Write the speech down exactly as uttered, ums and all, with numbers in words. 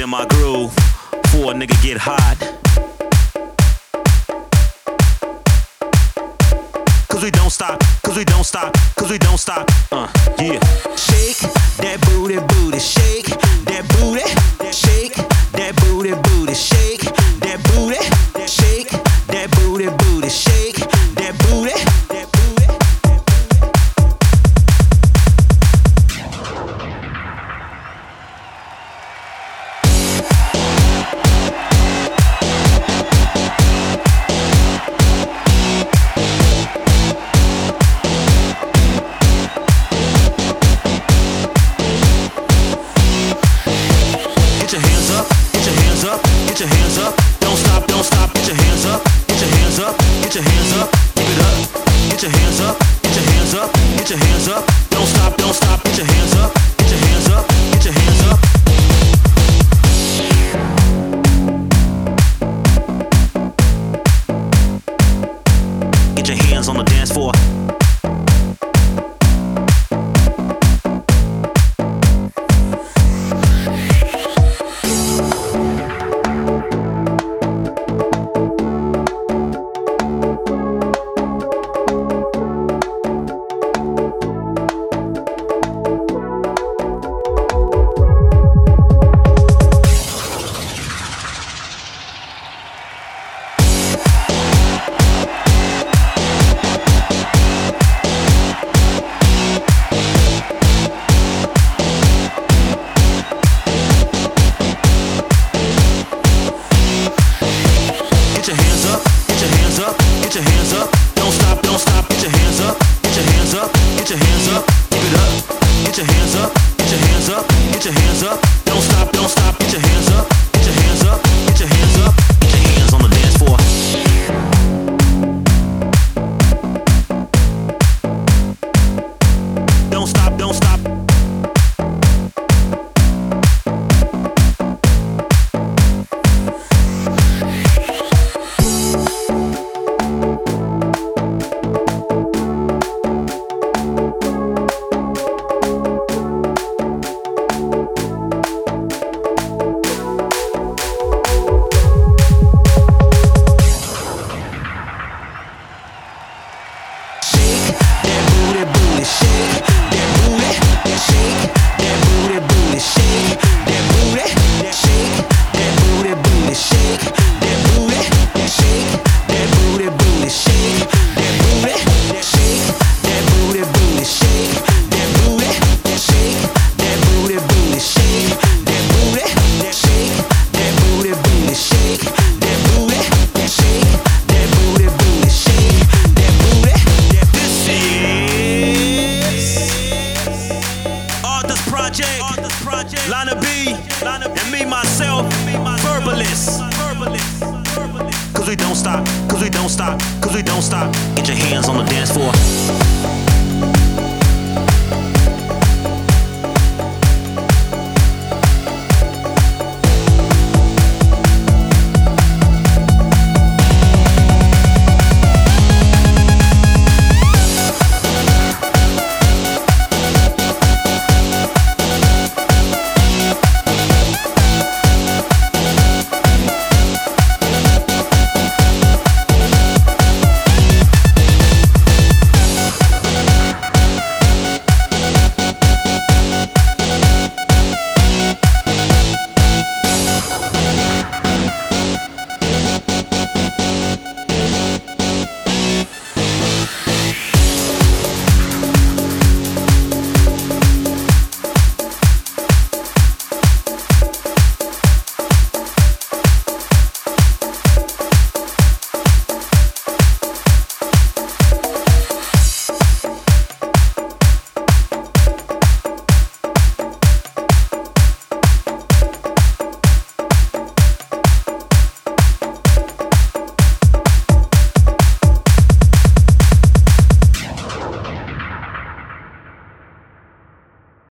in my groove before a nigga get hot. Cause we don't stop, cause we don't stop, cause we don't stop. Uh, yeah. Shake that booty, booty, shake that booty, shake that booty, booty, shake that booty, shake that booty, booty, shake that booty, that booty. Get your hands up, get your hands up, get your hands up. Don't stop, don't stop, get your hands up, get your hands up, get your hands up, keep it up. Get your hands up, get your hands up, get your hands up. Don't stop, don't stop, get your hands up, get your hands up, get your hands up. Get your hands on the dance floor. Get your hands up, get your hands up, get your hands up. Don't stop, don't stop, get your hands up, get your hands up, get your hands up, keep it up. Get your hands up, get your hands up, get your hands up. Don't stop, don't stop, get your hands up, get your hands up, get your hands up. Get your hands on the dance floor. Don't stop, don't stop. Lana B, and me, myself, Verbalist. Cause we don't stop, cause we don't stop, cause we don't stop. Get your hands on the dance floor.